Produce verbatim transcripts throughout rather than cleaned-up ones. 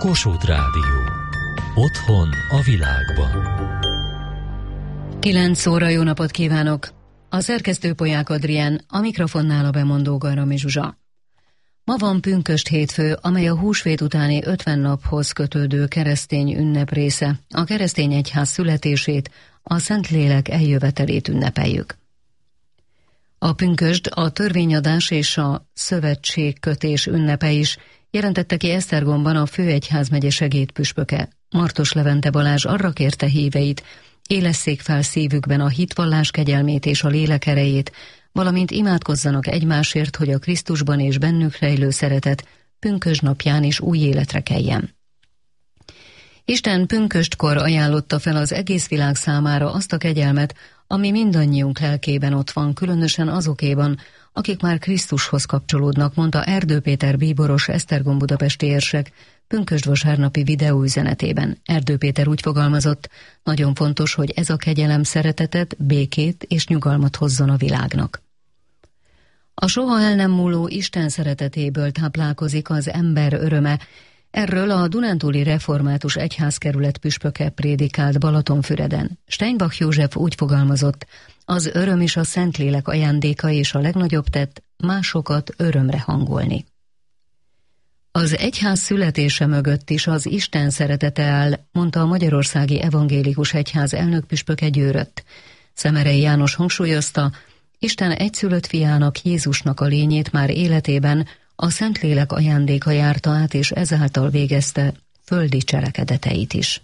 Kossuth Rádió. Otthon a világban. kilenc óra, jó napot kívánok! A szerkesztő Polyák Adrián, a mikrofonnál a bemondó Garami Zsuzsa. Ma van pünkösd hétfő, amely a húsvét utáni ötven naphoz kötődő keresztény ünnep része. A keresztény egyház születését, a Szentlélek eljövetelét ünnepeljük. A pünkösd, a törvényadás és a szövetségkötés ünnepe is, jelentette ki Esztergomban a főegyházmegye segédpüspöke. Martos Levente Balázs arra kérte híveit, élesszék fel szívükben a hitvallás kegyelmét és a lélek erejét, valamint imádkozzanak egymásért, hogy a Krisztusban és bennük rejlő szeretet pünkösd napján is új életre keljen. Isten pünköstkor ajánlotta fel az egész világ számára azt a kegyelmet, ami mindannyiunk lelkében ott van, különösen azokéban, akik már Krisztushoz kapcsolódnak, mondta Erdő Péter bíboros Esztergom budapesti érsek pünkösd vasárnapi videóüzenetében. Erdő Péter úgy fogalmazott, nagyon fontos, hogy ez a kegyelem szeretetet, békét és nyugalmat hozzon a világnak. A soha el nem múló Isten szeretetéből táplálkozik az ember öröme. Erről a Dunántúli Református Egyházkerület püspöke prédikált Balatonfüreden. Steinbach József úgy fogalmazott, az öröm is a Szentlélek ajándéka, és a legnagyobb tett másokat örömre hangolni. Az egyház születése mögött is az Isten szeretete áll, mondta a Magyarországi Evangélikus Egyház elnökpüspöke Győrött. Szemerei János hangsúlyozta, Isten egyszülött fiának, Jézusnak a lényét már életében a Szentlélek ajándéka járta át, és ezáltal végezte földi cselekedeteit is.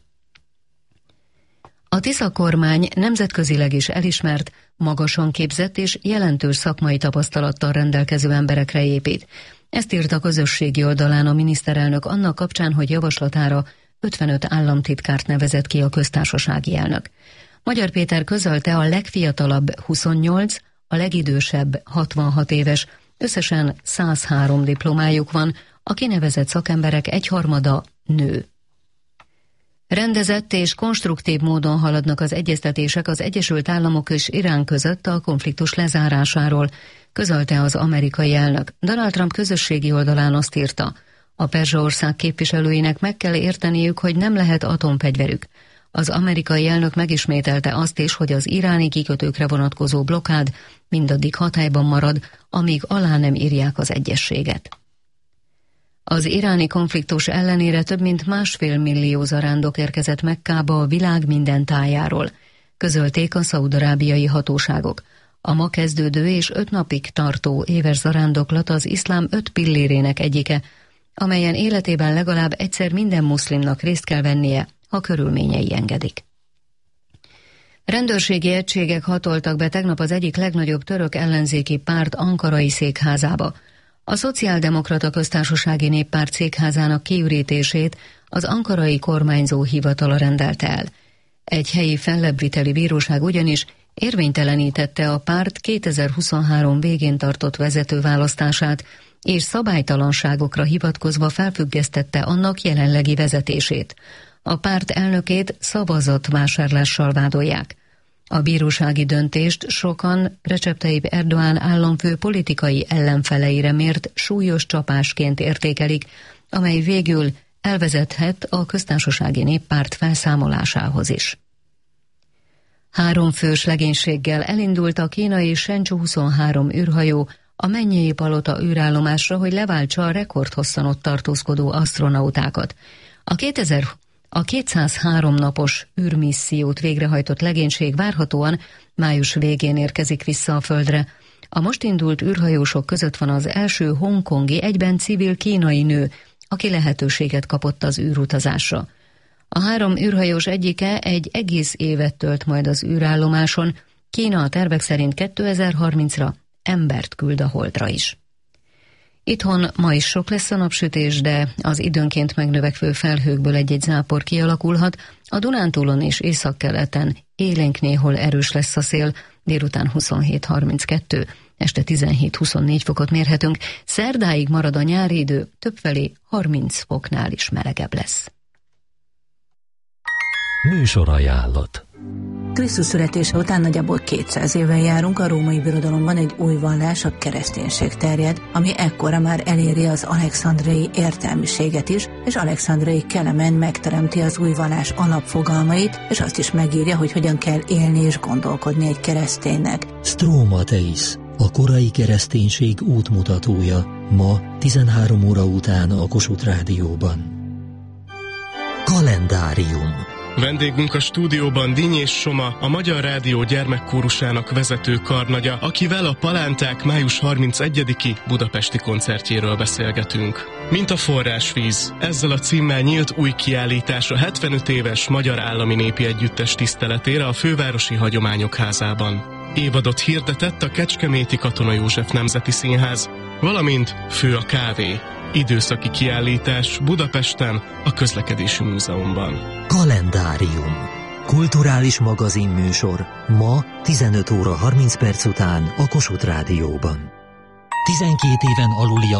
A Tisza kormány nemzetközileg is elismert, magasan képzett és jelentős szakmai tapasztalattal rendelkező emberekre épít. Ezt írt a közösségi oldalán a miniszterelnök annak kapcsán, hogy javaslatára ötvenöt államtitkárt nevezett ki a köztársasági elnök. Magyar Péter közölte, a legfiatalabb huszonnyolc, a legidősebb hatvanhat éves, összesen száz három diplomájuk van, a kinevezett szakemberek egyharmada nő. Rendezett és konstruktív módon haladnak az egyeztetések az Egyesült Államok és Irán között a konfliktus lezárásáról, közölte az amerikai elnök. Donald Trump közösségi oldalán azt írta, a Perzsaország képviselőinek meg kell érteniük, hogy nem lehet atomfegyverük. Az amerikai elnök megismételte azt is, hogy az iráni kikötőkre vonatkozó blokkád mindaddig hatályban marad, amíg alá nem írják az egyezséget. Az iráni konfliktus ellenére több mint másfél millió zarándok érkezett Mekkába a világ minden tájáról, közölték a szaúd-arábiai hatóságok. A ma kezdődő és öt napig tartó éves zarándoklat az iszlám öt pillérének egyike, amelyen életében legalább egyszer minden muszlimnak részt kell vennie, ha körülményei engedik. Rendőrségi egységek hatoltak be tegnap az egyik legnagyobb török ellenzéki párt ankarai székházába. A Szociáldemokrata Köztársasági Néppárt székházának kiürítését az ankarai kormányzó hivatala rendelte el. Egy helyi fellebbviteli bíróság ugyanis érvénytelenítette a párt kétezer-huszonhárom végén tartott vezetőválasztását, és szabálytalanságokra hivatkozva felfüggesztette annak jelenlegi vezetését. A párt elnökét szavazatvásárlással vádolják. A bírósági döntést sokan Recep Tayyip Erdoğan államfő politikai ellenfeleire mért súlyos csapásként értékelik, amely végül elvezethet a Köztársasági Néppárt felszámolásához is. Három fős legénységgel elindult a kínai Shenzhou huszonhárom űrhajó a Mennyei Palota űrállomásra, hogy leváltsa a rekordhosszan ott tartózkodó asztronautákat. A kétezer A kétszázhárom napos űrmissziót végrehajtott legénység várhatóan május végén érkezik vissza a Földre. A most indult űrhajósok között van az első hongkongi, egyben civil kínai nő, aki lehetőséget kapott az űrutazásra. A három űrhajós egyike egy egész évet tölt majd az űrállomáson, Kína a tervek szerint kétezer-harmincra embert küld a Holdra is. Itthon ma is sok lesz a napsütés, de az időnként megnövekvő felhőkből egy-egy zápor kialakulhat, a Dunántúlon és északkeleten élénk néhol erős lesz a szél, délután huszonhét harminckettő, este tizenhét-huszonnégy fokot mérhetünk, szerdáig marad a nyári idő, többfelé harminc foknál is melegebb lesz. Műsorajánlat. Krisztus születése után nagyjából kétszáz éve járunk, a római birodalomban egy új vallás, a kereszténység terjed, ami ekkora már eléri az alexandriai értelmiséget is, és Alexandriai Kelemen megteremti az új vallás alapfogalmait, és azt is megírja, hogy hogyan kell élni és gondolkodni egy kereszténynek. Stromateis, a korai kereszténység útmutatója, ma tizenhárom óra után a Kossuth Rádióban. Kalendárium. Vendégünk a stúdióban Dinnyés Soma, a Magyar Rádió gyermekkórusának vezető karnagya, akivel a Palánták május harmincegyediki budapesti koncertjéről beszélgetünk. Mint a forrásvíz, ezzel a címmel nyílt új kiállítás a hetvenöt éves Magyar Állami Népi Együttes tiszteletére a Fővárosi Hagyományok Házában. Évadot hirdetett a Kecskeméti Katona József Nemzeti Színház, valamint Fő a kávé. Időszaki kiállítás Budapesten, a Közlekedési Múzeumban. Kalendárium. Kulturális magazinműsor ma tizenöt óra harminc perc után a Kossuth Rádióban. tizenkét éven aluli